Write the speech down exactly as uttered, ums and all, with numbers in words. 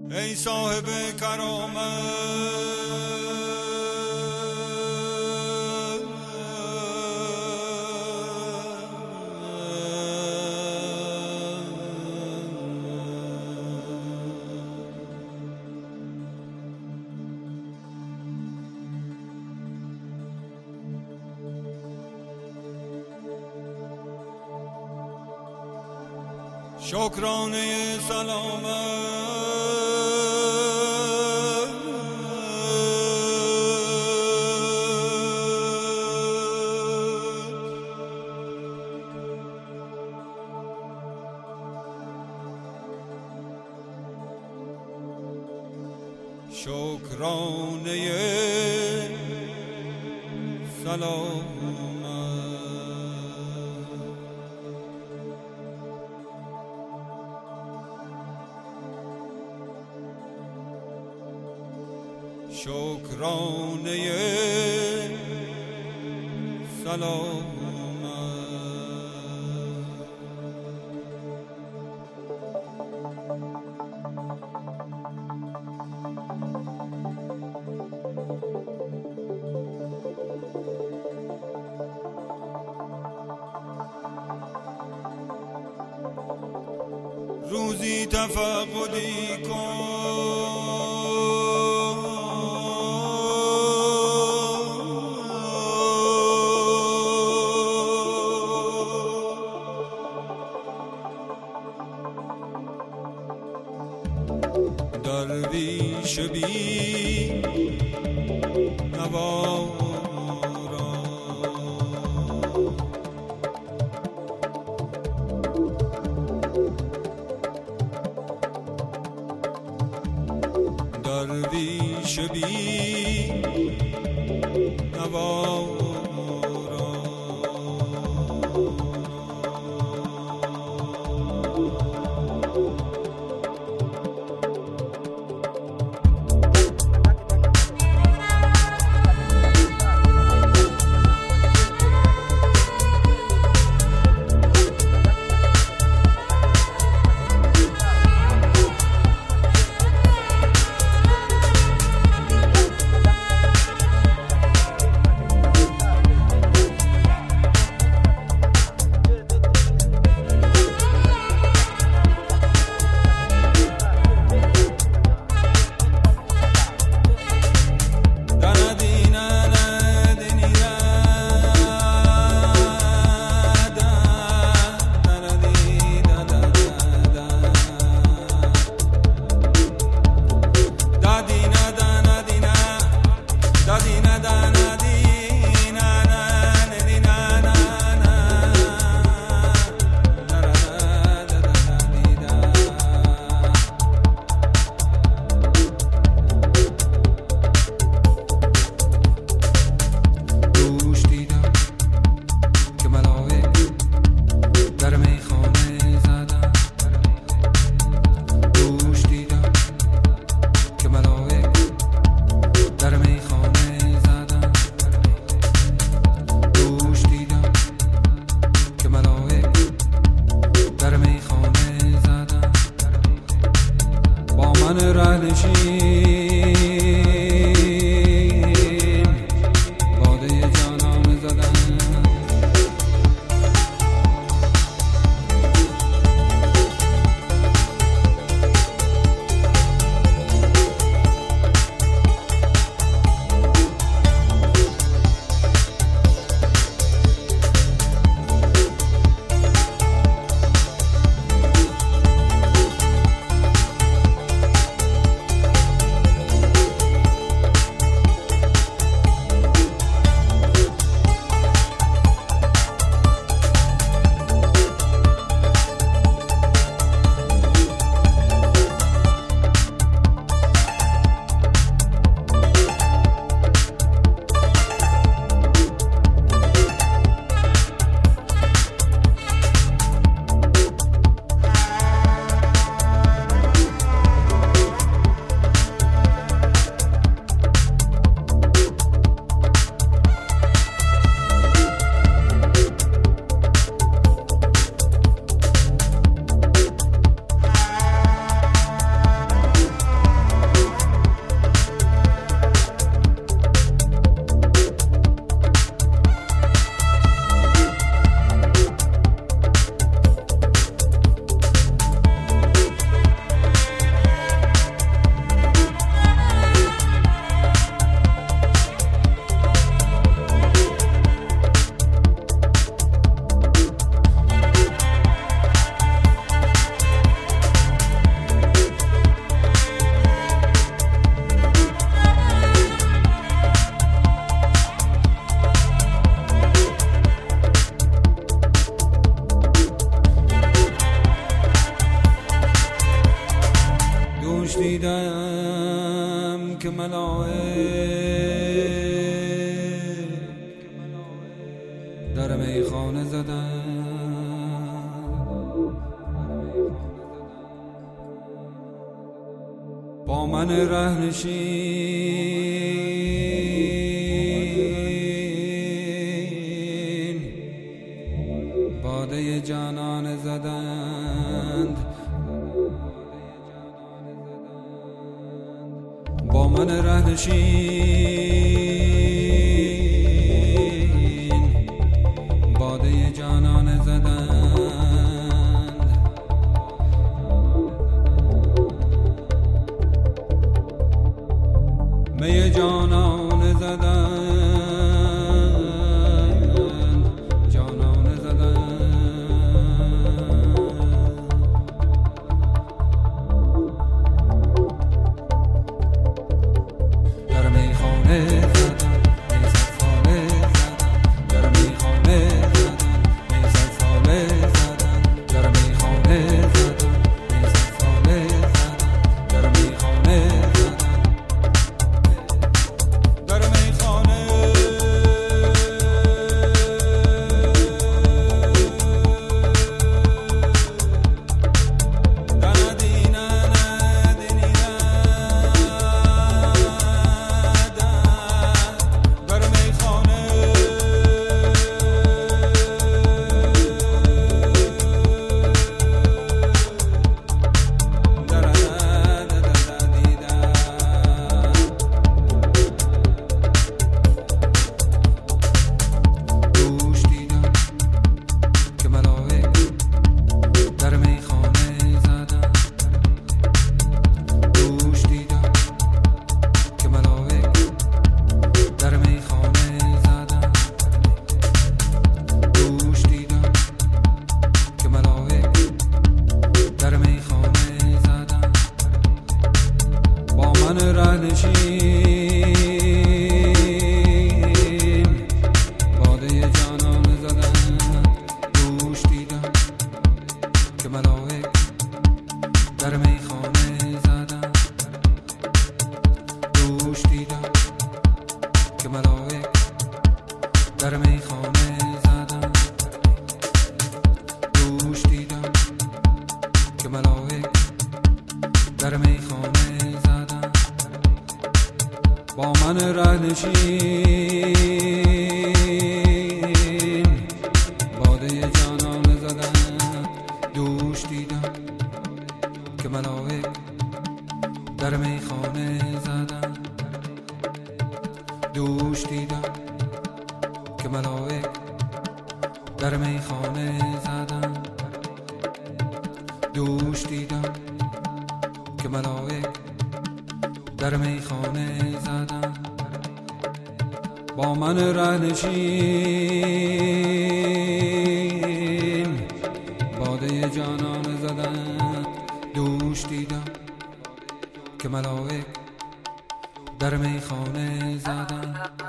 ای صاحب کرامت شکرانه سلامت شکرانه سلامت شکرانه سلامت روزی تفقدی کن درویش بی نوا را درویش بی نوا دوش دیدم که ملائک در میخانه زدن، با من رهنشین باده جانان زدند، با من رهنشین باده جانان زدند، می جانان زدند، جانان زدند، در میخانه زدند، می صدساله زدند، در میخانه زدند، می صدساله زدند، در میخانه زدند، می صدساله زدند، در میخانه رهنشین باده جانان زدند، دوش دیدم که ملائک در میخانه زدند، دوش دیدم که ملائک در میخانه زدند، دوش دیدم که ملائک در میخانه زدند، با من رهنشین باده جانان زدند، دوش دیدم که ملائک در میخانه زدند، دوش دیدم که ملائک در میخانه زدند، دوش دیدم که ملائک در میخانه زدند، با من رهنشین باده جانان زدند، دوش دیدم که ملائک در میخانه زدند.